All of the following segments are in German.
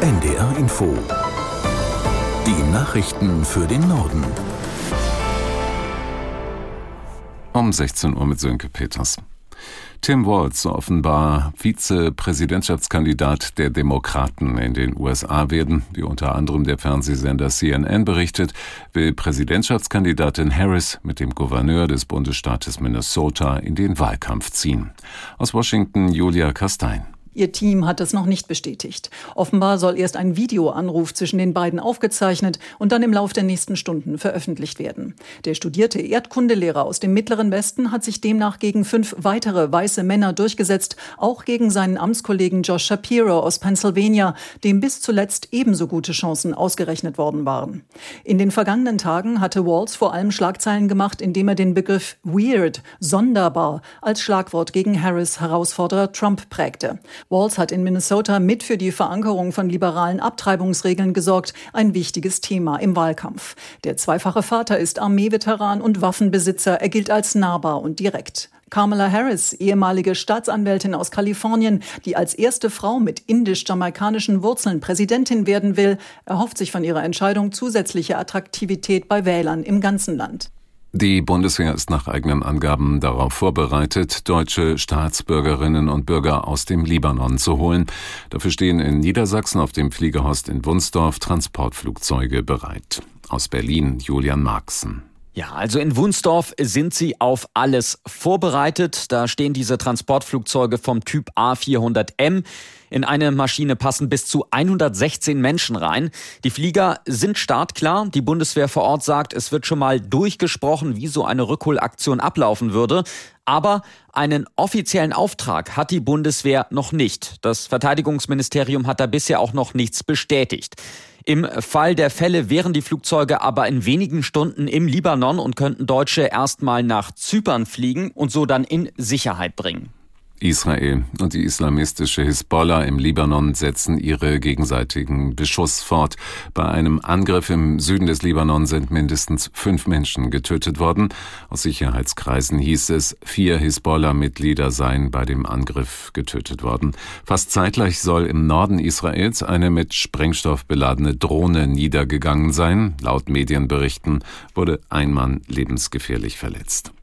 NDR Info. Die Nachrichten für den Norden. Um 16 Uhr mit Sönke Peters. Tim Walz, offenbar Vizepräsidentschaftskandidat der Demokraten in den USA werden, wie unter anderem der Fernsehsender CNN berichtet, will Präsidentschaftskandidatin Harris mit dem Gouverneur des Bundesstaates Minnesota in den Wahlkampf ziehen. Aus Washington Julia Kastein. Ihr Team hat es noch nicht bestätigt. Offenbar soll erst ein Videoanruf zwischen den beiden aufgezeichnet und dann im Lauf der nächsten Stunden veröffentlicht werden. Der studierte Erdkundelehrer aus dem Mittleren Westen hat sich demnach gegen 5 weitere weiße Männer durchgesetzt, auch gegen seinen Amtskollegen Josh Shapiro aus Pennsylvania, dem bis zuletzt ebenso gute Chancen ausgerechnet worden waren. In den vergangenen Tagen hatte Walz vor allem Schlagzeilen gemacht, indem er den Begriff weird, sonderbar, als Schlagwort gegen Harris' Herausforderer Trump prägte. Walz hat in Minnesota mit für die Verankerung von liberalen Abtreibungsregeln gesorgt, ein wichtiges Thema im Wahlkampf. Der zweifache Vater ist Armeeveteran und Waffenbesitzer, er gilt als nahbar und direkt. Kamala Harris, ehemalige Staatsanwältin aus Kalifornien, die als erste Frau mit indisch-jamaikanischen Wurzeln Präsidentin werden will, erhofft sich von ihrer Entscheidung zusätzliche Attraktivität bei Wählern im ganzen Land. Die Bundeswehr ist nach eigenen Angaben darauf vorbereitet, deutsche Staatsbürgerinnen und Bürger aus dem Libanon zu holen. Dafür stehen in Niedersachsen auf dem Fliegerhorst in Wunsdorf Transportflugzeuge bereit. Aus Berlin Julian Marxen. Ja, also in Wunsdorf sind sie auf alles vorbereitet. Da stehen diese Transportflugzeuge vom Typ A400M. In eine Maschine passen bis zu 116 Menschen rein. Die Flieger sind startklar. Die Bundeswehr vor Ort sagt, es wird schon mal durchgesprochen, wie so eine Rückholaktion ablaufen würde. Aber einen offiziellen Auftrag hat die Bundeswehr noch nicht. Das Verteidigungsministerium hat da bisher auch noch nichts bestätigt. Im Fall der Fälle wären die Flugzeuge aber in wenigen Stunden im Libanon und könnten Deutsche erstmal nach Zypern fliegen und so dann in Sicherheit bringen. Israel und die islamistische Hisbollah im Libanon setzen ihre gegenseitigen Beschuss fort. Bei einem Angriff im Süden des Libanon sind mindestens 5 Menschen getötet worden. Aus Sicherheitskreisen hieß es, 4 Hisbollah-Mitglieder seien bei dem Angriff getötet worden. Fast zeitgleich soll im Norden Israels eine mit Sprengstoff beladene Drohne niedergegangen sein. Laut Medienberichten wurde ein Mann lebensgefährlich verletzt.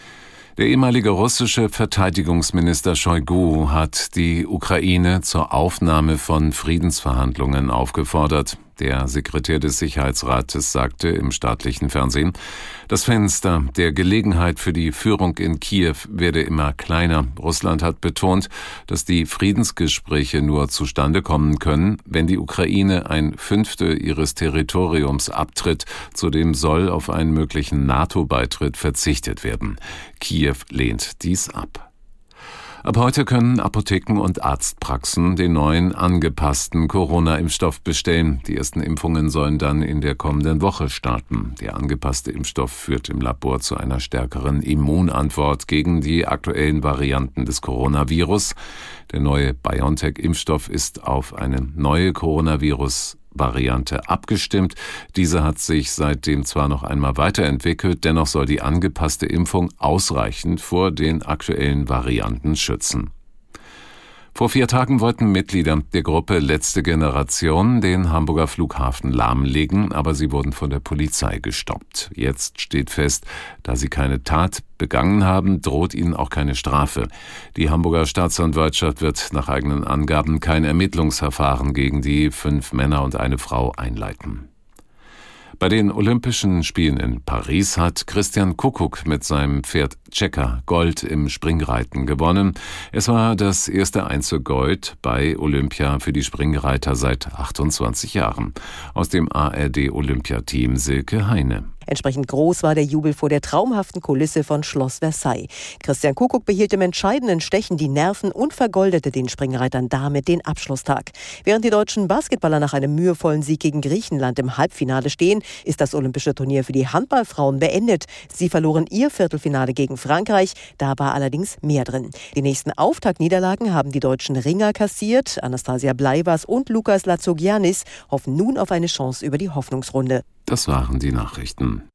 Der ehemalige russische Verteidigungsminister Shoigu hat die Ukraine zur Aufnahme von Friedensverhandlungen aufgefordert. Der Sekretär des Sicherheitsrates sagte im staatlichen Fernsehen, das Fenster der Gelegenheit für die Führung in Kiew werde immer kleiner. Russland hat betont, dass die Friedensgespräche nur zustande kommen können, wenn die Ukraine 1/5 ihres Territoriums abtritt. Zudem soll auf einen möglichen NATO-Beitritt verzichtet werden. Kiew lehnt dies ab. Ab heute können Apotheken und Arztpraxen den neuen angepassten Corona-Impfstoff bestellen. Die ersten Impfungen sollen dann in der kommenden Woche starten. Der angepasste Impfstoff führt im Labor zu einer stärkeren Immunantwort gegen die aktuellen Varianten des Coronavirus. Der neue BioNTech-Impfstoff ist auf eine neue Coronavirus-Variante abgestimmt. Diese hat sich seitdem zwar noch einmal weiterentwickelt, dennoch soll die angepasste Impfung ausreichend vor den aktuellen Varianten schützen. Vor 4 Tagen wollten Mitglieder der Gruppe Letzte Generation den Hamburger Flughafen lahmlegen, aber sie wurden von der Polizei gestoppt. Jetzt steht fest, da sie keine Tat begangen haben, droht ihnen auch keine Strafe. Die Hamburger Staatsanwaltschaft wird nach eigenen Angaben kein Ermittlungsverfahren gegen die 5 Männer und eine Frau einleiten. Bei den Olympischen Spielen in Paris hat Christian Kuckuck mit seinem Pferd Checker Gold im Springreiten gewonnen. Es war das erste Einzelgold bei Olympia für die Springreiter seit 28 Jahren. Aus dem ARD-Olympiateam Silke Heine. Entsprechend groß war der Jubel vor der traumhaften Kulisse von Schloss Versailles. Christian Kuckuck behielt im entscheidenden Stechen die Nerven und vergoldete den Springreitern damit den Abschlusstag. Während die deutschen Basketballer nach einem mühevollen Sieg gegen Griechenland im Halbfinale stehen, ist das olympische Turnier für die Handballfrauen beendet. Sie verloren ihr Viertelfinale gegen Frankreich, da war allerdings mehr drin. Die nächsten Auftaktniederlagen haben die deutschen Ringer kassiert. Anastasia Bleivas und Lukas Latsogiannis hoffen nun auf eine Chance über die Hoffnungsrunde. Das waren die Nachrichten.